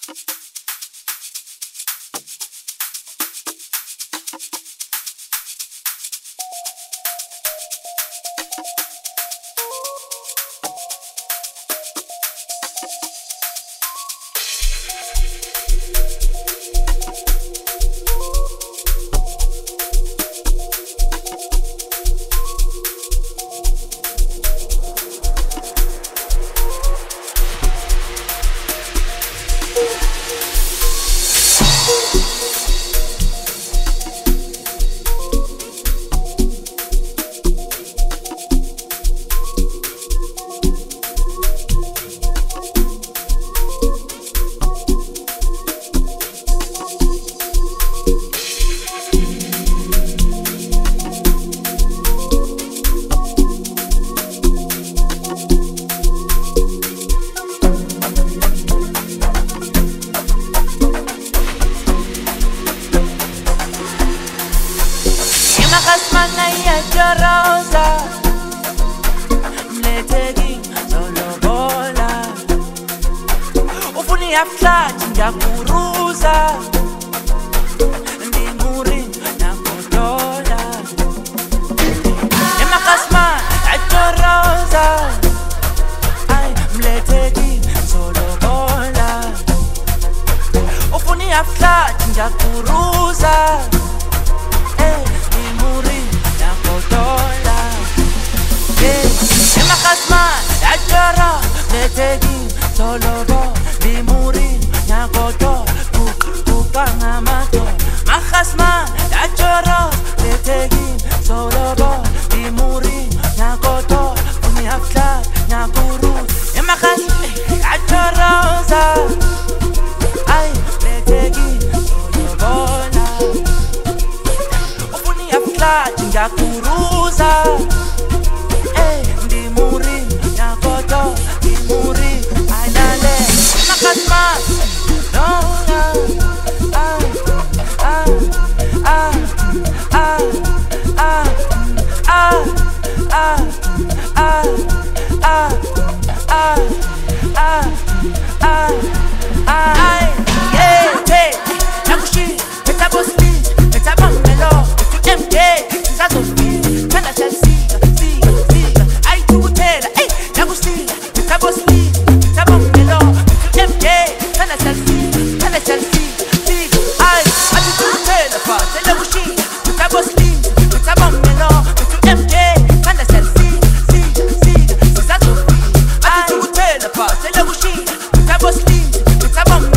Kasmana yajorosa mletheki zolobola ufuni aflathi ngiyakuruza ndimuri nakodola emakasmana yajorosa ay mletheki zolobola ufuni aflathi ngiyakuruza Solobo, limuri, nyagoto, ukangamato. Mahasma, yachoro, letegi, solobo, limuri, nyagoto, uniafla, nyakuru. Emakas, yachorosa, ay, letegi, solobola. Uniafla, nyakurusa, eh, limuri, nyagoto, limuri. It's a bomb.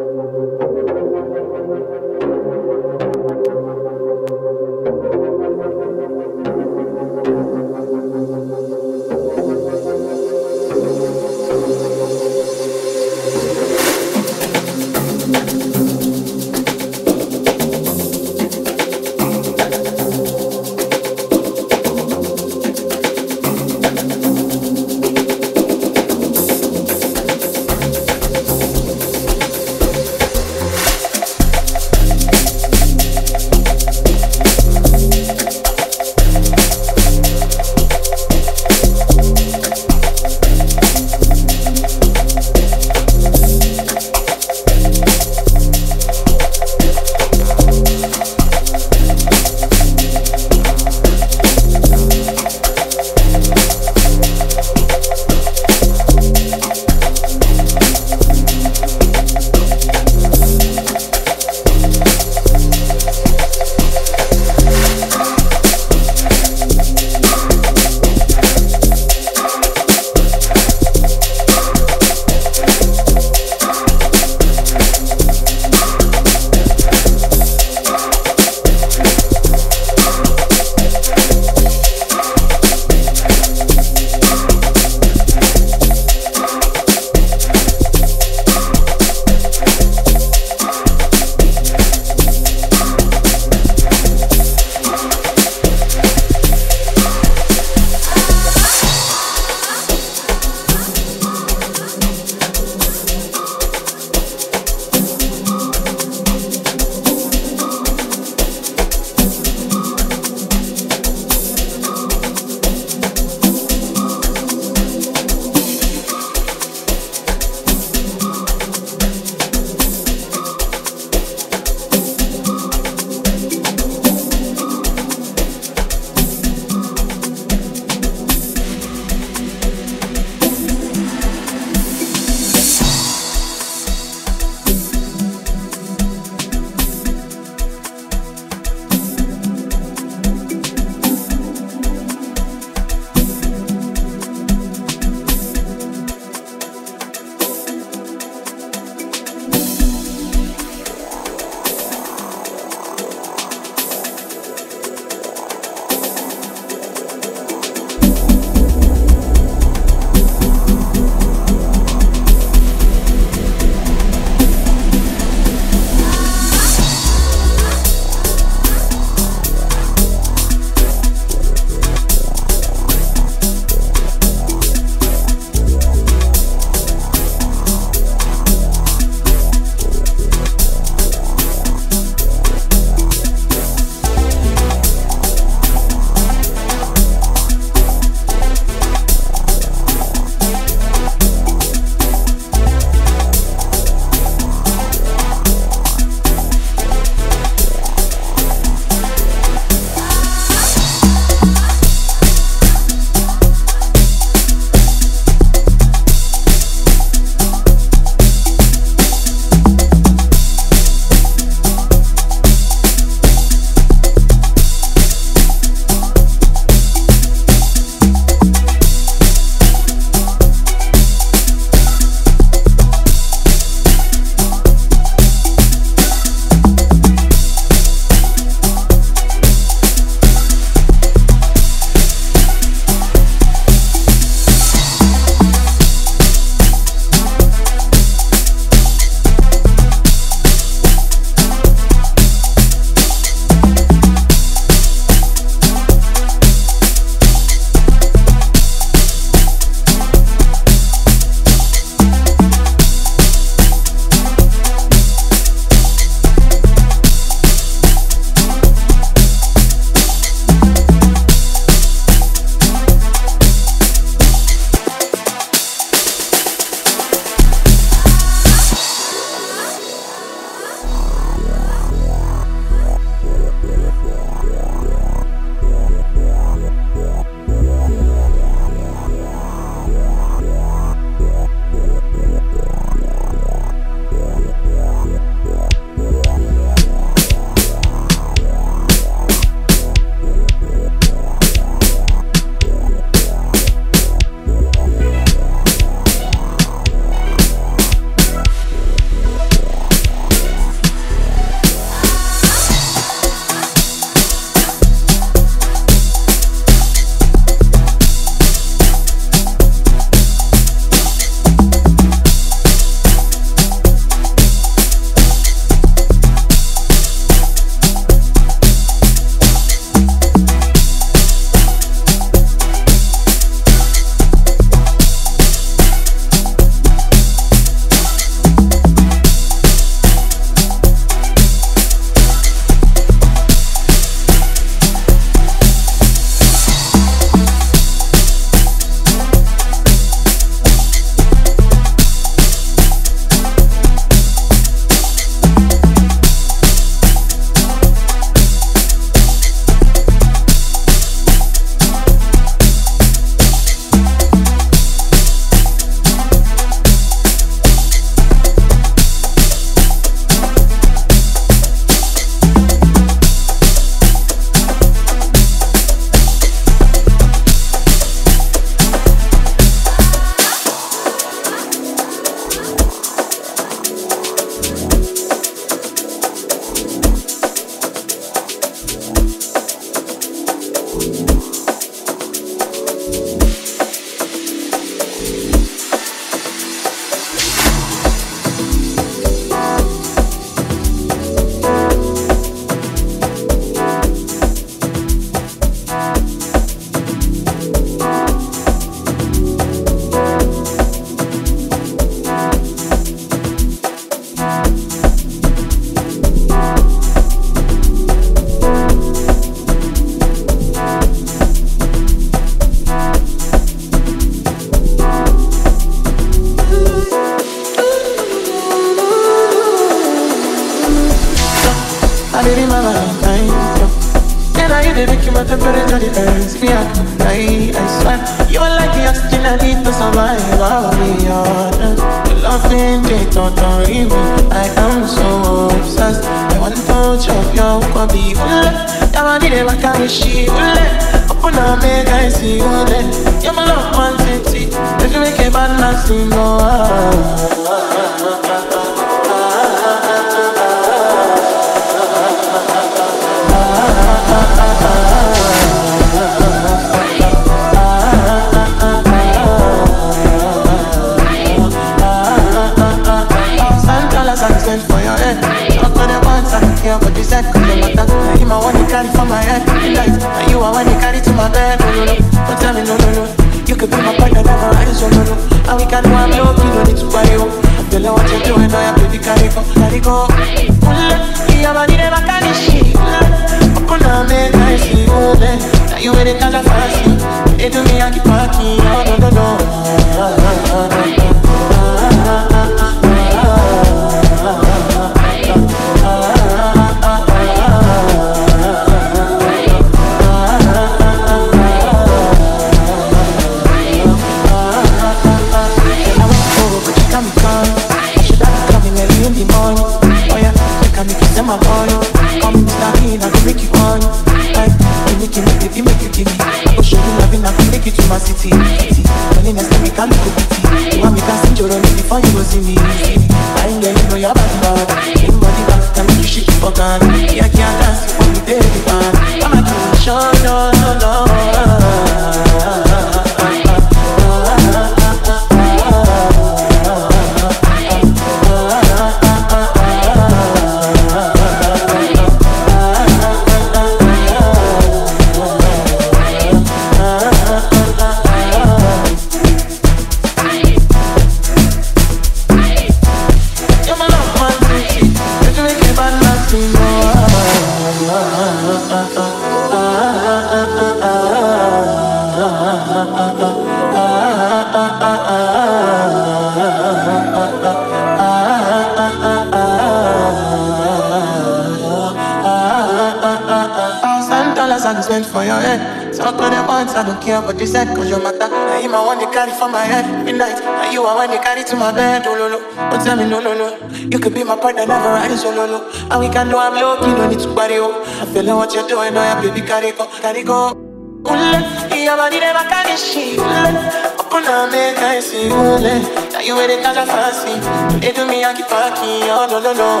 For your head, talk on the once, I don't care what you said, cause your matter. Now you my one they carry for my head, midnight. Now you are one they carry to my bed, oh no no. Don't tell me no no no. You could be my partner, never ride solo no. And we can do I'm low, you don't need to party oh. I feel like what you're doing, oh yeah, baby, carry go, carry go. Ule, yeah, body never carry shit. Open up, make I see ule. Now you ain't catch a fancy. They do me, I keep parking, oh no no no.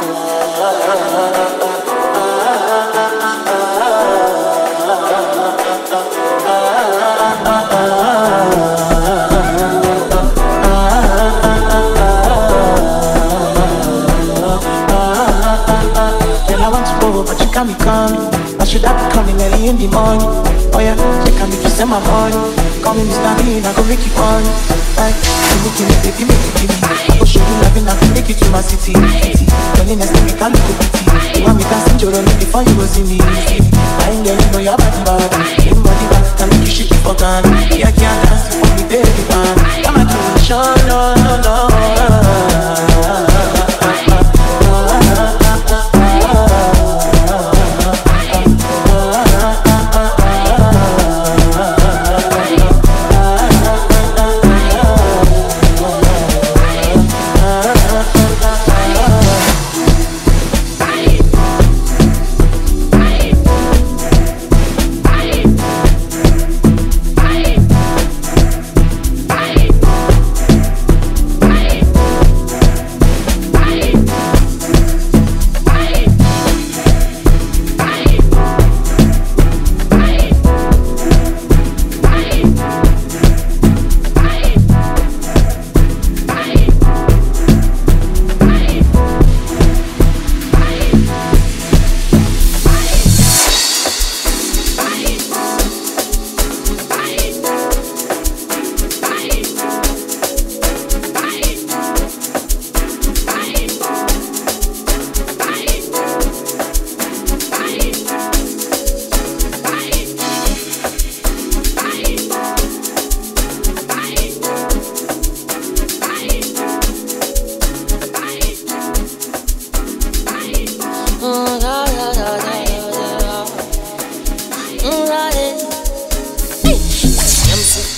But you got me coming. I should have been coming early in the morning. Oh yeah, you can make you send my money. Call me Mr. Bean, I go make you money. Like, you making it, baby, make it give me. I go show you loving, I can make it to my city. Loneliness, me can't look at pity. You want me dancing, you don't need before you go see me. I ain't getting no your body bad. Give body back, can make you shake it for gun. Yeah, I can't dance for me, baby, man. I'm a kid, sure, no, no, no.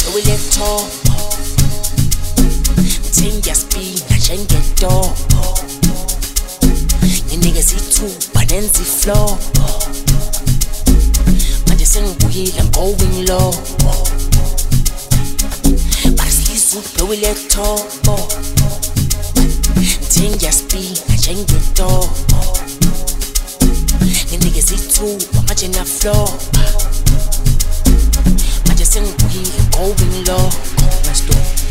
Ewiletho Ngiyasipina njengedobho Nginikeza ithuba nenza iflow Manje sengibuyile I'm going low Basilizuphe Ewiletho Ngiyasipina njengedobho Nginikeza ithuba manje na flow Manje sengibuyile I'm going low Let's do it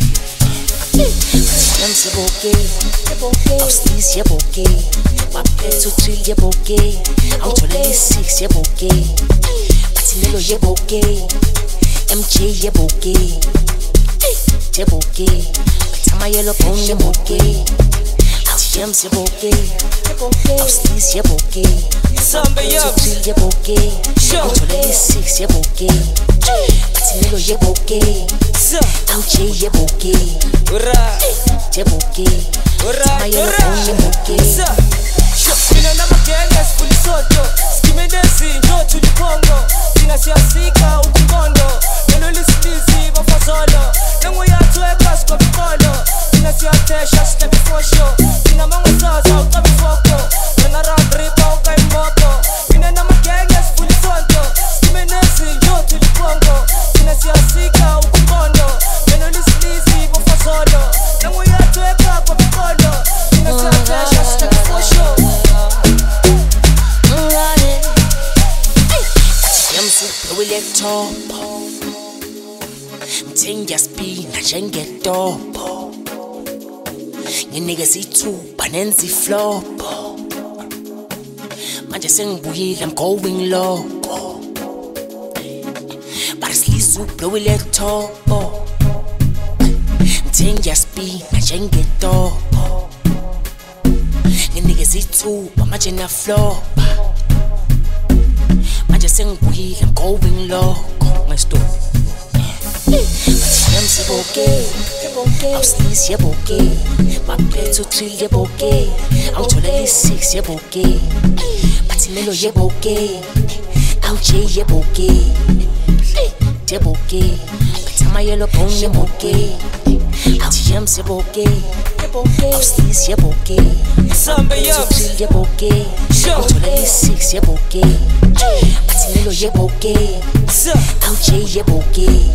c'est bokeh, Auslis y'a bokeh, Mapetso trill y'a bokeh, Autolele 6 y'a bokeh, Patinello y'a bokeh, MJ y'a bokeh, y'a bokeh, Patama yellow bone y'a bokeh, ATMs y'a bokeh, Auslis y'a bokeh, Mapetso trill y'a bokeh, Autolele 6 y'a bokeh, Patinello y'a bokeh, MJ y'a bokeh. Jeboke, Tamayelo onye moke. Mina na magenge sifuli soto, skimendezi njo tulipongo. Tina siyasika ukungondo, nelo lisilizi bafazolo. Nengu yatu ekas kwa bikolo, tina siyatesha stepi fosho. Tina mango zaza utabi foko, nena radripa ukai mopo. Mina na magenge sifuli soto, skimendezi njo tulipongo. Tina siyasika ukungondo, nelo lisilizi bafazolo. Nengu yatu ekas kwa bikolo, tina siyatesha stepi fosho. Ewiletho Ngiyasipina njengedobho Nginikeza ithuba nenza iflow Manje sengibuyile I'm going low Basilizuphe Ewiletho Ngiyasipina njengedobho Nginikeza ithuba manje na flow Manje sengibuyile I'm going low Let's do it ATMs y'a bokeh Auslis y'a bokeh Mapetso trill y'a bokeh Autolele 6 y'a bokeh Patinello y'a bokeh MJ y'a bokeh y'a bokeh Patama yellow bone y'a bokeh ATMs y'a bokeh Auslis y'a bokeh Mapetso trill y'a bokeh Autolele 6 y'a bokeh Patinello y'a bokeh MJ y'a bokeh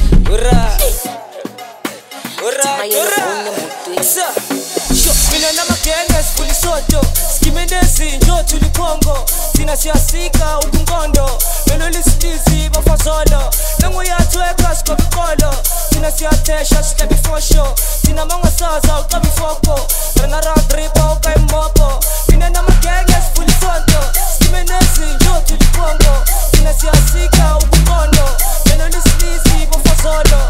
Mina na magenge sifuli soto, skimendezi njo tulipongo. Tina siyasika ukungondo, nelo lisilizi bafazolo. Nengu yatu ekas kwa bikolo, tina siyatesha stepi fosho. Tina mango zaza utabi foko, nena radripa ukai mopo. Mina na magenge sifuli soto, skimendezi njo tulipongo. Tina siyasika ukungondo, nelo lisilizi bafazolo.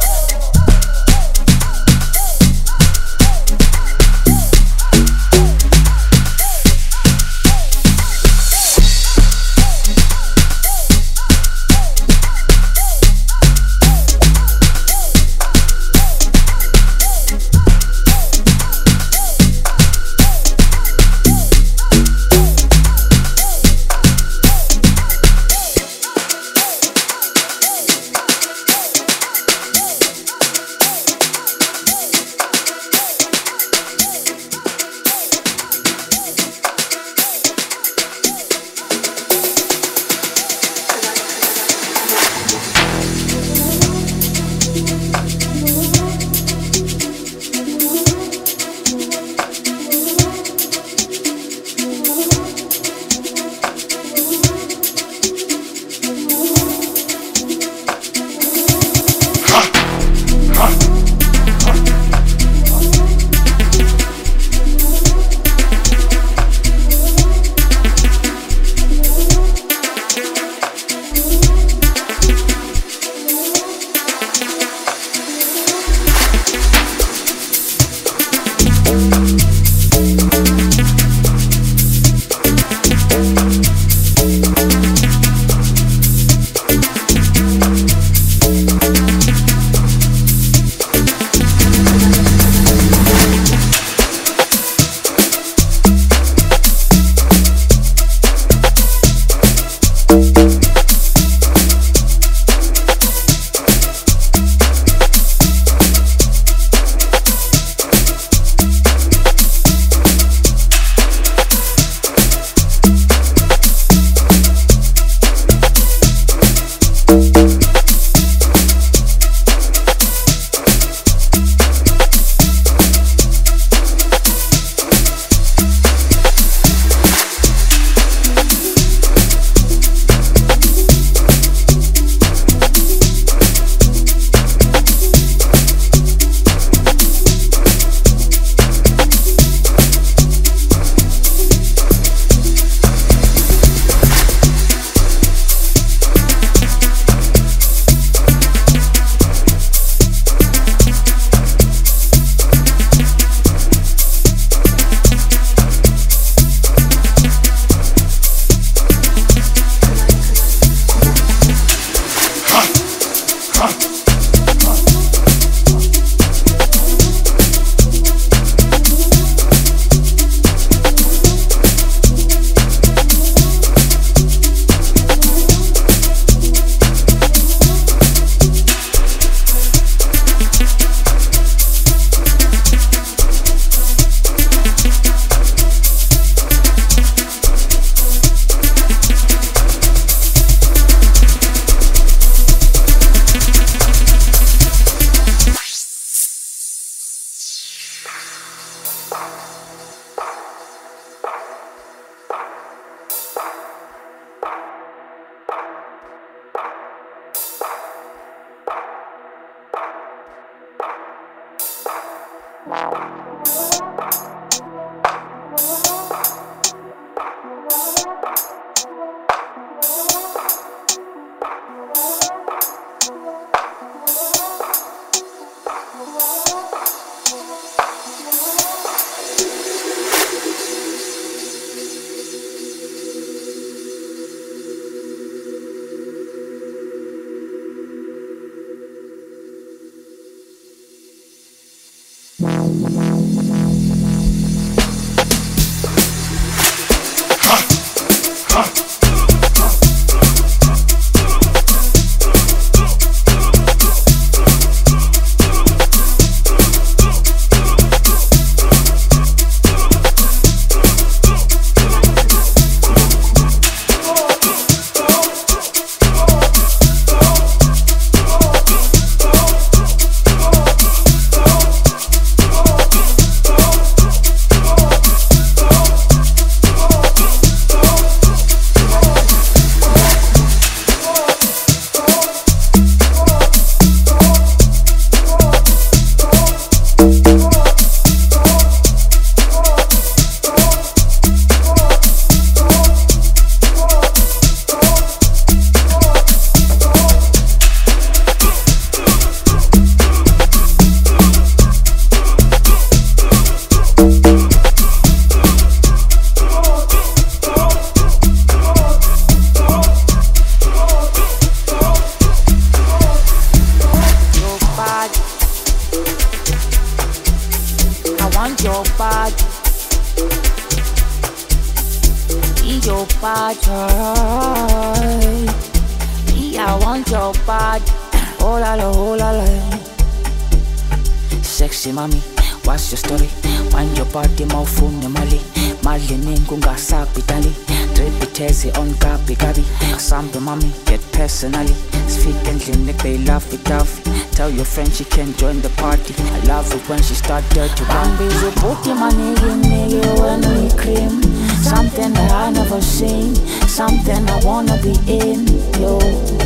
Sexy mommy, what's your story? Wind your body, mawufuna mali. Mali ningi ungasabhidali. Drip itezi on gabi gabi. Asambe mommy, get personally. Speak endlini, they love it tough. Tell your friend she can join the party. I love it when she start dirty. Bambi's a booty, my nigga, when we cream. Something that I never seen. Something I wanna be in, yo.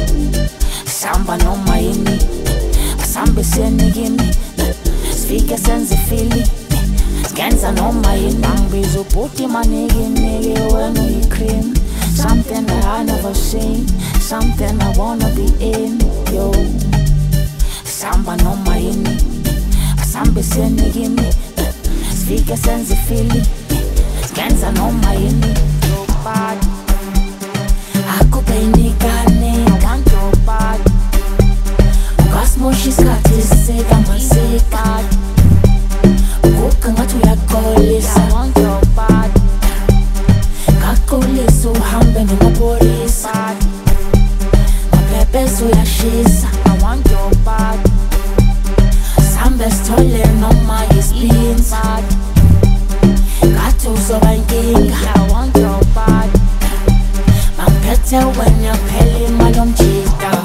Samba no maini. Samba seni gimme. Speak a sense of feeling. Scanza no maini. Bambi's a booty, my nigga, when we cream. Something that I never seen. Something I wanna be in, yo. Samba no maini. Samba seni gimme. Speak a sense of feeling. Scanza no maini. Your body. Akupendikane, I want your body. Ukasmoshi skati seka maseka. Ukanga tuyakolisa, I want your body. Kakolisa uhambe nemapolisa. Mapepeso yashisa, I want your body. Sambe stole no my spins. Got to so I want your body. Better when you're pelling my dumb cheetah.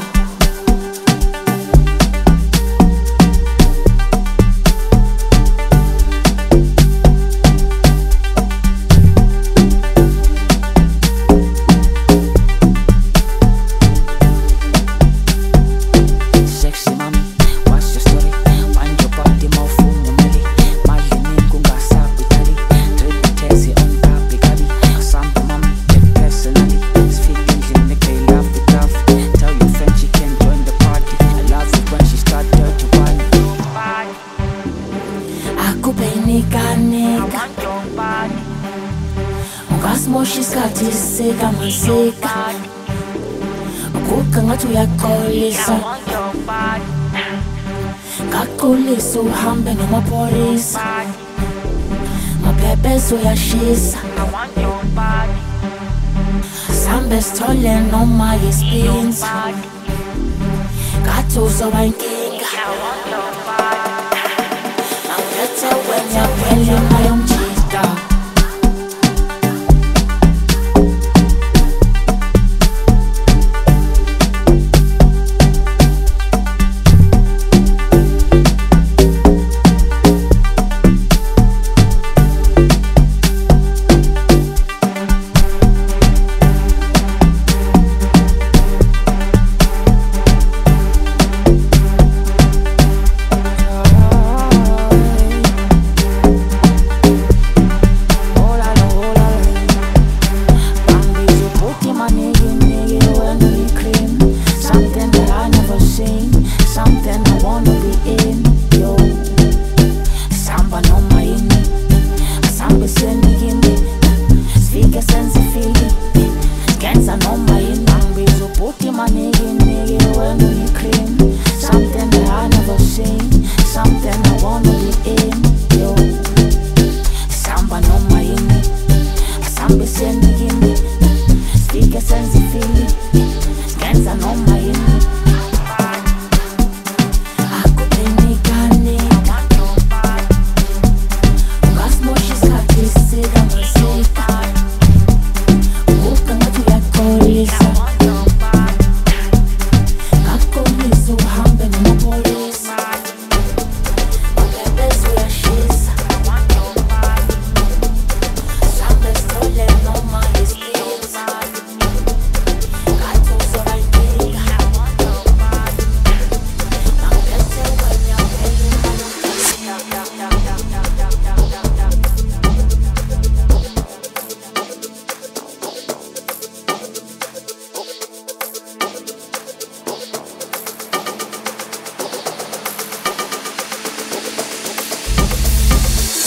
Sexy mommy, what's your story? Wind your body, mawufuna mali. Mali ningi ungasabhidali. Drip itezi on gabi gabi. Asambe mommy, get personally. Speak endlini, they love it tough. Tell your friend she can join the party. I love it when she start dirty wine. Akupendikane, I want your body. Ukasmoshi skati seka maseka. Ukanga tuyakolisa, I want your body. Kakolisa uhambe nemapolisa. Mapepeso yashisa, I want your body. Sambe stole no my spins. Got to so I want your body. I'm better when you're pelling my own cheetah.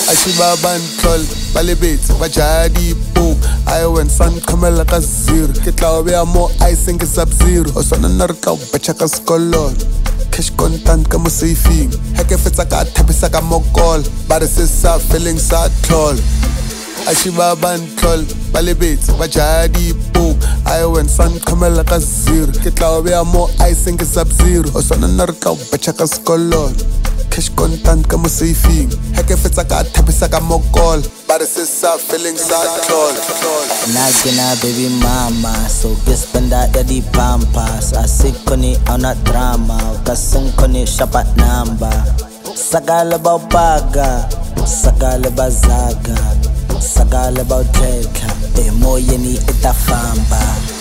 Ashibaban troll, balibit, vajadi boo. I went sun kamela kazir. Kitla we are more ice and sub-zero. O son narka bachaka skolol. Cash content kamo safing. Heke fitsaka tapisaka mokol. Barisisa feeling sad troll. Ashibaban troll, balibit, vajadi boo. I went sun kamela kazir. Kitla we are more ice and sub-zero. O son narka bachaka skolol. Cash content kamo safing. Heke fitsaka tapisaka mokol. Barisisa feeling sad troll. Nagina baby mama, so gispenda ya di pampas. Asik ko ni ana drama, kasung ko ni shapat namba. Sagala ba baga, sagala ba zaga, sagala ba teka, moye ni itafamba.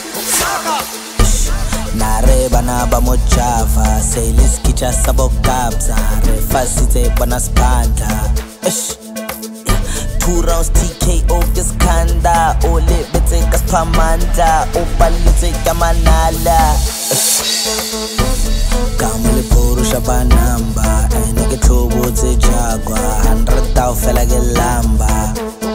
Nareba na ba mo java, say liskicha sabo kabza, refasite banaspanda. 2 rounds TKO Giskanda, ole bete kaspamanda, opalite kamanala. Kamule purusha banamba, nigga trouble te jagwa, 100,000 fela gelamba.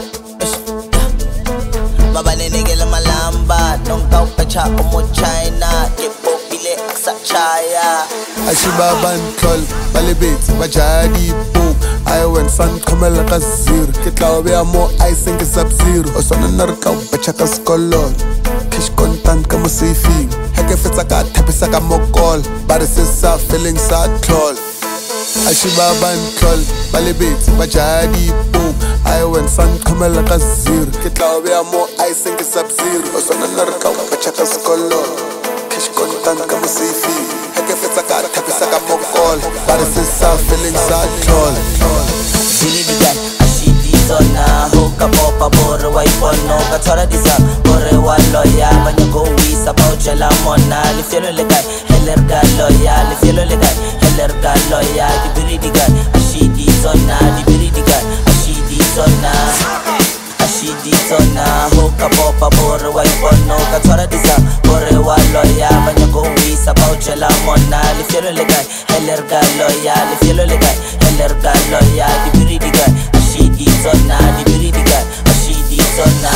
Mabane nigga la malamba, don't go pecha omo China, ipo bile aksa chaya. Ashibaban troll, balibit, vajadi boo. I went sun kamela kazir. Kitla we are more ice and sub-zero. O son narka bachaka skolol. Cash content kamo safing. Heke fitsaka tapisaka mokol. Barisisa feeling sad troll. Ashibaban troll, balibit, vajadi boo. I went sun kamela kazir. Kitla we are more ice and sub-zero. O son narka bachaka skolol. Cash content kamo safing. Heke fitsaka tapisaka mokol. Barisisa feeling sad troll. Billy the guy, ashidi zona, hoka popa bore waipono, katora disa, bore wa loya, banya go wisa baucha la mona, lifielo le guy, heller ga loya, lifielo le guy, heller ga loya, di Billy the guy, ashidi zona, di Billy the guy, ashidi zona. Ashidi zona, hoka popa bore waipono, katora disa, bore wa loya, banya go wisa baucha la mona, lifielo le guy, heller ga loya, lifielo le guy, heller ga loya, di Billy the guy, ashidi zona, di Billy the guy, ashidi zona.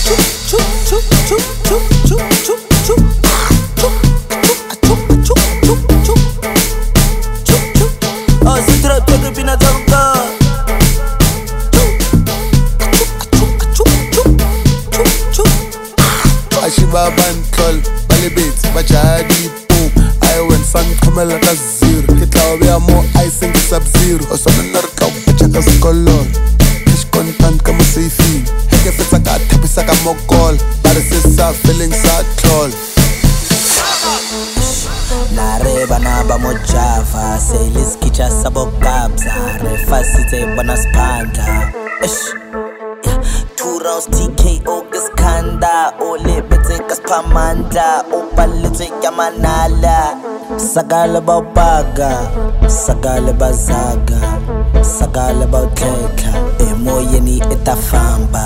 Oh, si trap take pina tonka. Ashibaban troll, balibit, vajadi boo. I went sun kamela kazir. Kitla we are more ice and sub-zero. O son narka bachaka skolol. Cash content kamo safing. Heke fitsaka tapisaka mokol. Barisisa feeling sad troll. Nareba na ba mo java, say liskicha sabo kabza, refasite banaspanda. 2 rounds TKO Giskanda, ole bete kaspamanda, opalite kamanala. Sagala ba baga, sagala ba zaga, sagala ba teka, moye ni itafamba.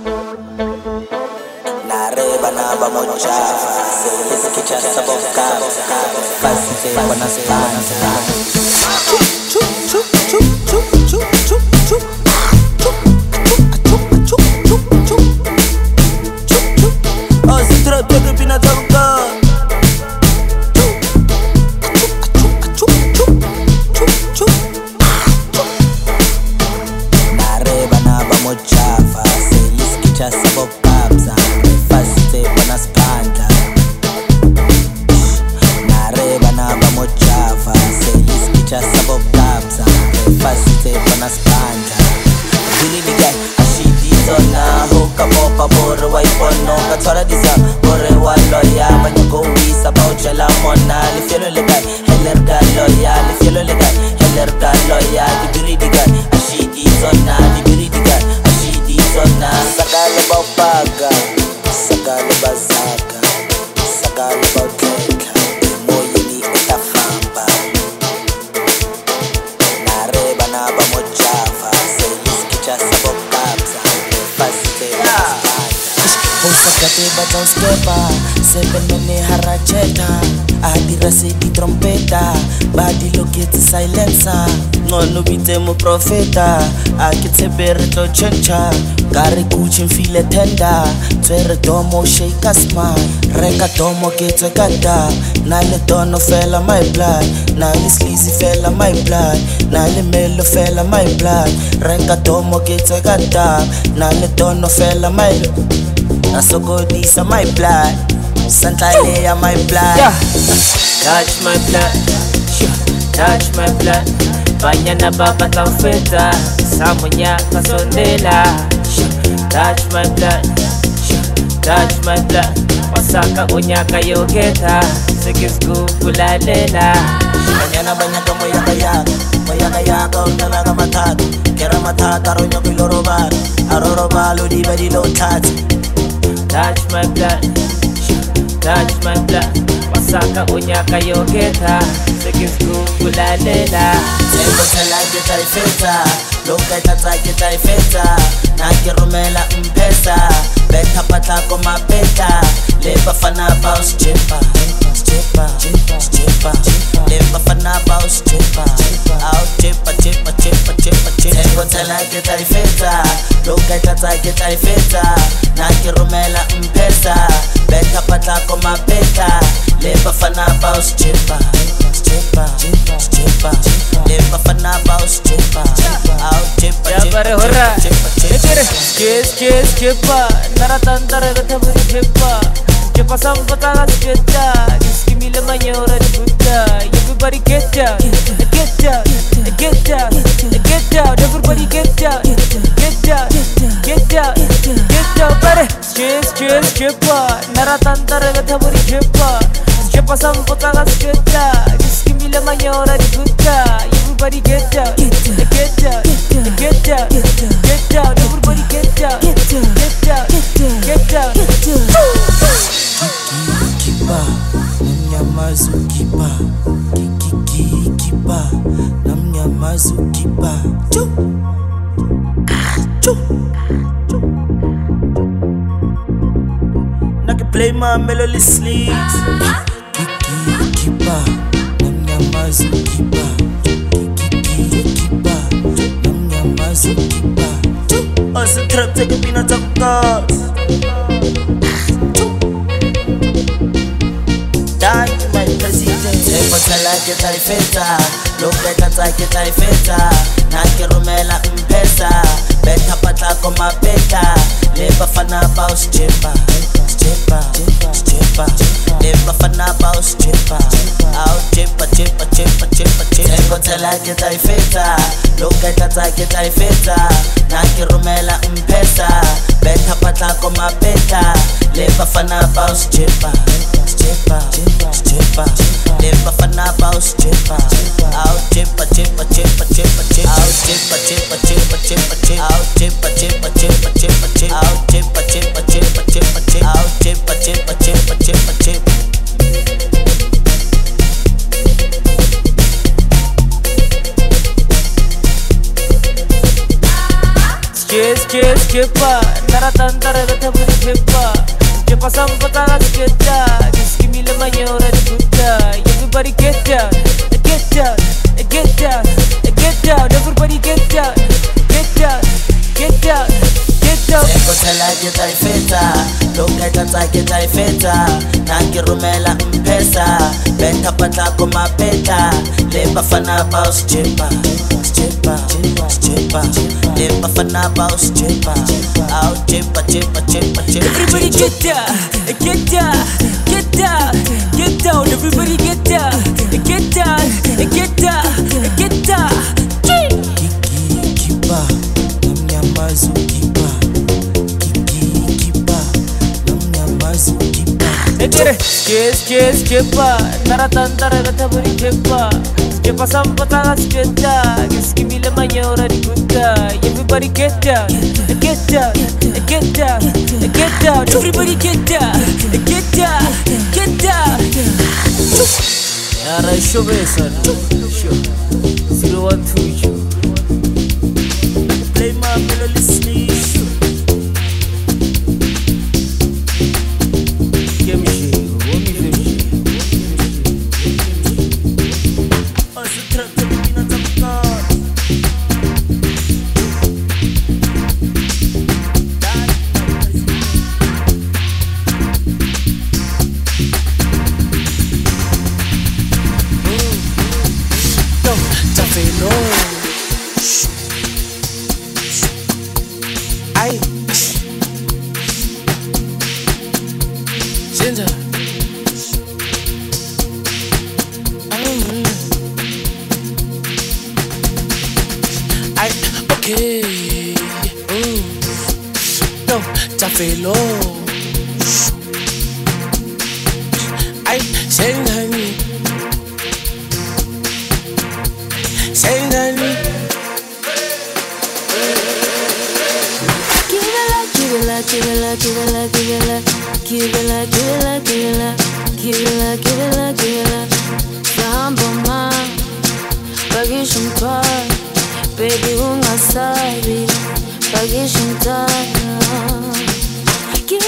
Nareba na ba mo java, say liskicha sabo kabza, refasite banaspanda. Oh, si trap take pina tonka. Nareba na ba mo java, say liskicha sabo kabza, refasite banaspanda. Nareba na ba mo java, say liskicha sabo kabza, refasite banaspanda. Billy the guy, ashidi zona, hoka popa bore waipono, katora disa, bore wa loya, banya go wisa baucha la mona, lifielo le guy, heller ga loya, lifielo le guy, heller ga loya, di Billy the guy, ashidi zona, di Billy the guy, ashidi zona. Sagala ba baga, sagala ba zaga, sagala ba teka, moye ni itafamba. Nareba na ba mo java, say liskicha sabo kabza, refasite banaspanda. Usakate ba don't skeba, 7 mini haracheta. a dirase di trompeta ba di loketse silencer ngono bitse mo profeta a ke tsebere tlo chencha kare Gucci mfile tender tsere domo shake a smile reka domo ke tsekata na le dono fela my blood na le sleazy fela my blood na le melo fela my blood reka domo ke tsekata na le dono fela my nasokodisa my blood Santalea my blood Touch my blood Touch my blood Banyana baba tamfeta Samunya kasondela Touch my blood Touch my blood Wasaka onyaka yogeta Sikisku kulalela Banyana banyaka moyaka yaka Utalaga matata Kera matata ronyo kilorobal Arorobalo di bedi lo tati Touch my blood Touch my blood Wasaka onyaka yogeta Sikisku kulalela Tengo tela kita ifeta Loka itata kita ifeta Nakirumela mpesa Beta pata koma beta Leba fana bao stripper Leba fana bao stripper Out chippa Tengo tela kita ifeta Loka itata kita ifeta Nakirumela mpesa Beta pata koma beta Leba fana bao stripper Leba fana bao stripper Out chippa Chippa Naratantara gataburi chippa Chippa sampata gasketa Giskimile manyora di buta Everybody get down Get down Get down Get down Everybody get down Get down Get down Get down Pare Chippa Naratantara gataburi chippa Chippa sampata gasketa Giskimile manyora di buta Everybody get down Get down Get down Get down Everybody get down Get down Get down Kiba Namnyamazu kiba Kiba Namnyamazu kiba Chu Naki play my melody sleeves Kiba Namnyamazu kiba Namnyamazu kiba Us a trap take a peanut of thoughts My president Tempo tala kita ifeta Loka itata kita ifeta Nakirumela mpesa Beta pata koma beta Leba fana bao stripper Leba fana bao stripper Out chippa Tempo tala kita ifeta Loka itata kita ifeta Nakirumela mpesa Beta pata koma beta Leba fana bao stripper Leba fana bao stripper Out chippa Out chippa Out chippa Chippa Naratantara gataburi chippa Chippa sampata gasketa Giskimile manyora di buta Everybody get down Get down Get down Get down Everybody get down Get down Get down Get down Tengo tela kita ifeta Loka itata kita ifeta Nakirumela mpesa Beta pata koma beta Leba fana bao stripper Leba fana bao stripper Out chippa Everybody get down Get down Get down Get down Everybody get down Get down Get down Get down Kiba Namnyamazu kiba Namnyamazu kiba Chippa Naratantara gataburi chippa Chippa sampata gasketa Giskimile manyora di buta Everybody get down Get down Get down Get down Everybody get down Get down Get down Yara show son 012 Play my melody sleep Tafelo. Ay. Zinza. Ay, okay. No, Tafelo. Ay, Sengani. Sengani. Give it up. Samba ma, pagishin toy, baby ungasabi, pagishin toy. Give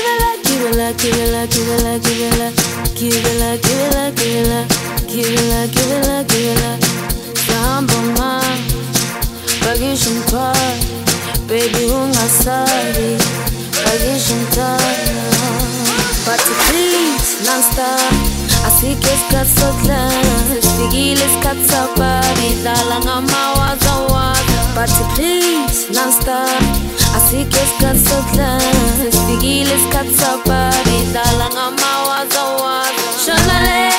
it up. Samba ma, pagishin toy, baby ungasabi, pagishin toy. But please, non-stop, así que es katsoklana, spigiles katsapari, dalanga mawaza. But please, non-stop, así que es katsoklana, spigiles katsapari, dalanga mawaza. Shonale,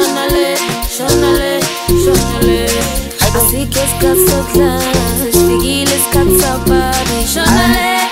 así que es katsoklana, spigiles katsapari, shonale.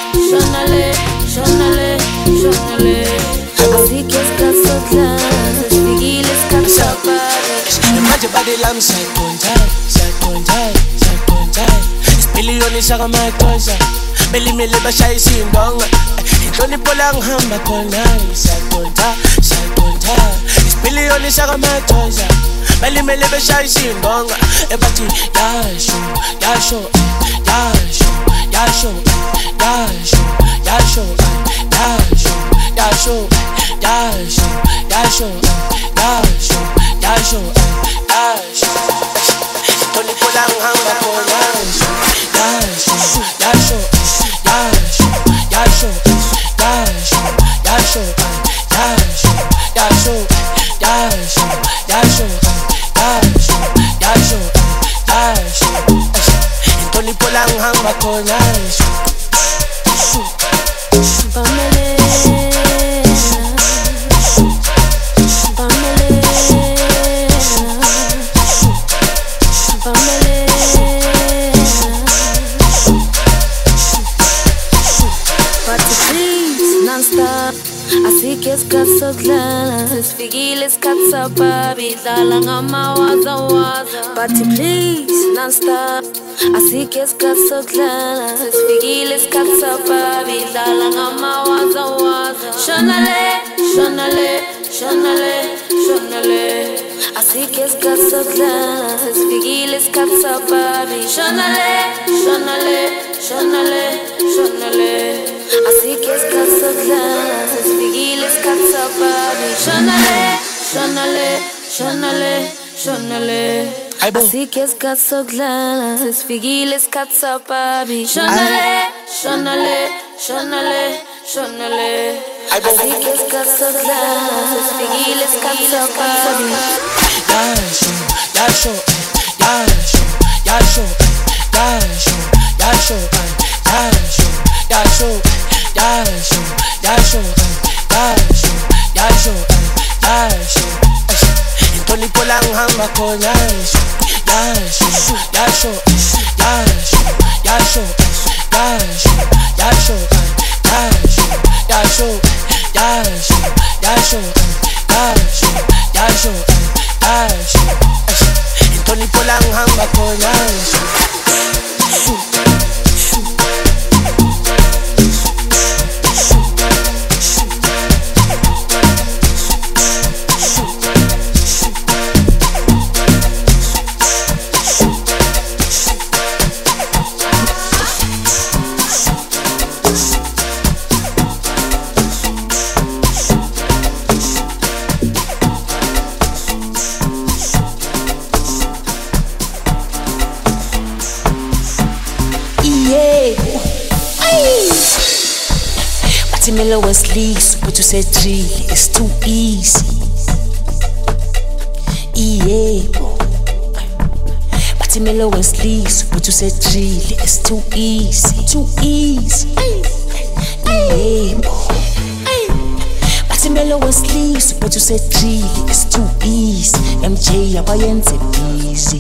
Así que es caso claro, spigiles katsapari. Manje badelam sakonjai. Isipiliyoni shaka matosha, belimele bashaya isindonga. Inhlonipho la ngihamba khona, sakonjai. Isipiliyoni shaka matosha, belimele bashaya isindonga. Ebathi yasho. Tony Polang hanga Polang. Yasho. Tony Polang hanga Polang. Así que es caso claro, spigiles katsapari, dalanga mawaza. But please, non-stop. Así que es caso claro, spigiles katsapari, dalanga mawaza. Shonale. Así que es caso claro, spigiles katsapari, shonale. Así que es caso claro, spigiles katsapari, shonale. Así que es caso claro, spigiles katsapari, shonale. Así que es caso claro, spigiles katsapari. Tony Polang hanga khona. Tony Polang hanga khona. Miller was least, but you said 3, it's too easy. Yeah, but Bathi Melo Wesley's, but you said really, it's too easy. Too easy. Yeah, boy. Bathi Melo Wesley's, but you said really, it's too easy. MJ abayenze busy.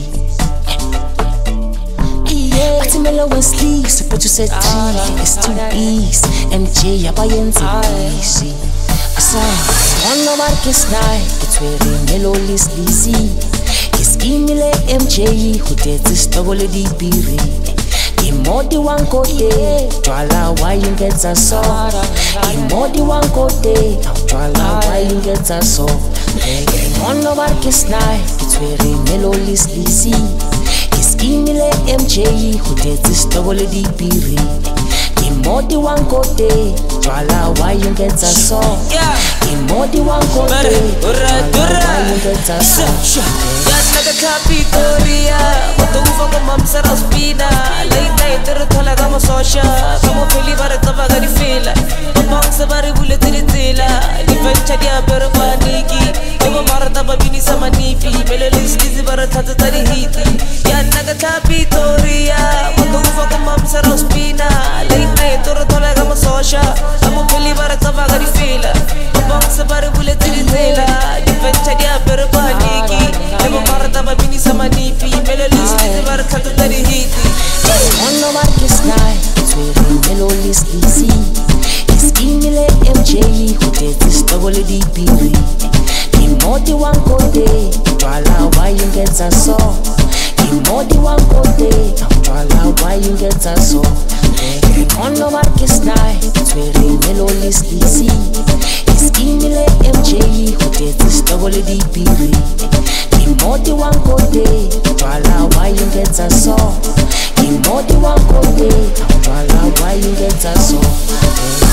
Bathi Melo Wesley's, but you said really, it's too easy. MJ abayenze busy. On the Marcus night, it's where Melo Wesley's. Iskimile MJ who did this double DPR. Imodi one kote, twala why you get a saw. Imodi one kote, twala why you get a saw. On the Marcus night, it's where Melo Wesley's. Iskimile MJ who did this double DPR. Imodi one kote, twala why you get a saw. Imodi one kote, twala why you get a saw. Capitoria, quando uva con mamsa raspina. Late night, terra kama sosha. Kama feli bare tabaga di fila. Papang sa bare bule tiritila. Divencha dia pero paniki. Ema mara taba bini sama nifi. Melo lizi bare tata tari hiti. Ya naga Capitoria, quando uva con mamsa raspina. Late night, terra kama sosha. Kama feli bare tabaga di fila. Papang sa bare bule tiritila. Divencha dia pero paniki. Ema mara taba bini sama nifi. Melo lizi bare tata tari hiti. On the Marcus night, it's where Melo Wesley's. Iskimile MJ who did this double DPR. Imodi one kote, twala why you get a saw. Imodi one kote, twala why you get a saw. On the Marcus night, it's where Melo Wesley's. Iskimile MJ who did this double DPR. Imodi one kote, twala why you get a saw. Imodi one kote, twala why you get a saw.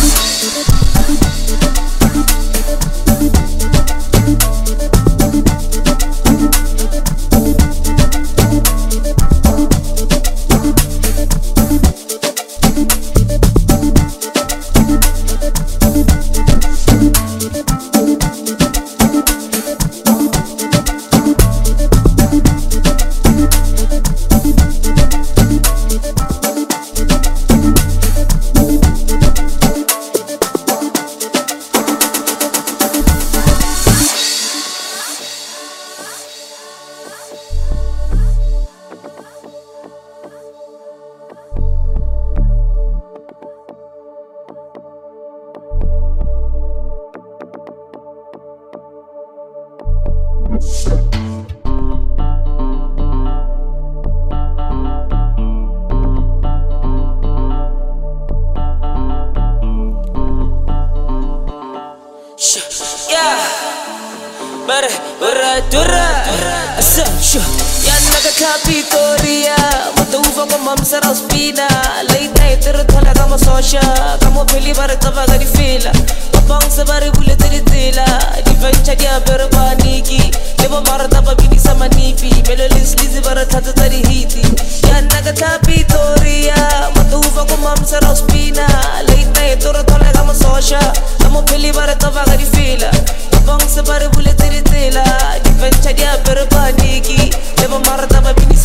Capitoria, quando uva con mamsa raspina. Late night, terra kama sosha. Kama feli bare tabaga di fila. Papang sa bare bule tiritila. Divencha dia pero paniki. Lebo mara taba bini sama nifi. Melo lizi bare tata tari hiti. Ya naga Capitoria, quando uva con mamsa raspina. Late night, terra kama sosha. Kama feli bare tabaga di fila. Papang sa bare bule tiritila. Divencha dia pero paniki. Lebo mara taba bini